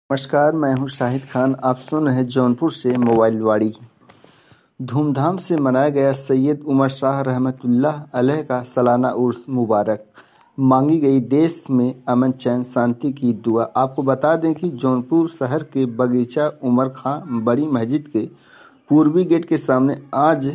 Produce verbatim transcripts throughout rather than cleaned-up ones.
नमस्कार, मैं हूं शाहिद खान। आप सुन रहे हैं जौनपुर से मोबाइल वाड़ी। धूमधाम से मनाया गया सैयद उमर शाह रहमतुल्लाह अलैह का सालाना उर्स मुबारक। मांगी गई देश में अमन चैन शांति की दुआ। आपको बता दें कि जौनपुर शहर के बगीचा उमर खां बड़ी मस्जिद के पूर्वी गेट के सामने आज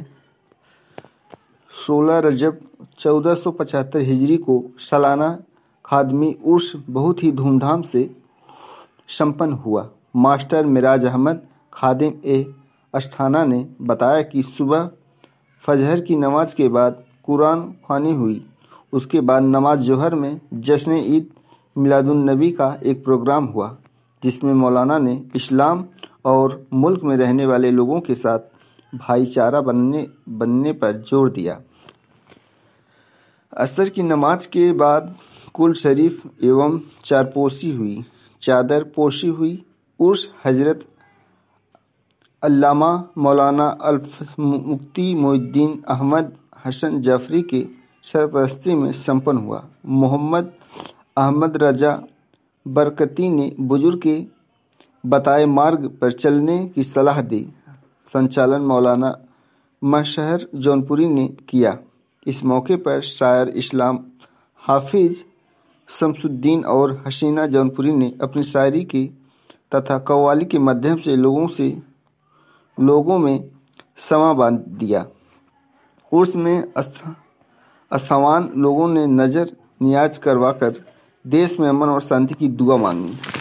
सोलह रजब चौदह सौ पचहत्तर हिजरी को सालाना खादमी उर्स बहुत ही धूमधाम से संपन्न हुआ। मास्टर मिराज अहमद खादिम ए अस्थाना ने बताया कि सुबह फजहर की नमाज के बाद कुरान ख्वानी हुई। उसके बाद नमाज जोहर में जश्न ईद मिलादुन नबी का एक प्रोग्राम हुआ, जिसमें मौलाना ने इस्लाम और मुल्क में रहने वाले लोगों के साथ भाईचारा बनने बनने पर जोर दिया। असर की नमाज के बाद कुल शरीफ एवं चारपोशी हुई, चादर पोशी हुई। उर्स हजरत अल्लामा मौलाना अल्फ मुफ्ती मोइनुद्दीन अहमद हसन जाफरी के सरपरस्ती में संपन्न हुआ। मोहम्मद अहमद रजा बरकती ने बुजुर्ग के बताए मार्ग पर चलने की सलाह दी। संचालन मौलाना मशहर जौनपुरी ने किया। इस मौके पर शायर इस्लाम हाफिज शमसुद्दीन और हसीना जौनपुरी ने अपनी शायरी के तथा कव्वाली के माध्यम से लोगों से लोगों में समा बांध दिया। उर्स में अस्थावान लोगों ने नजर नियाज करवाकर देश में अमन और शांति की दुआ मांगी।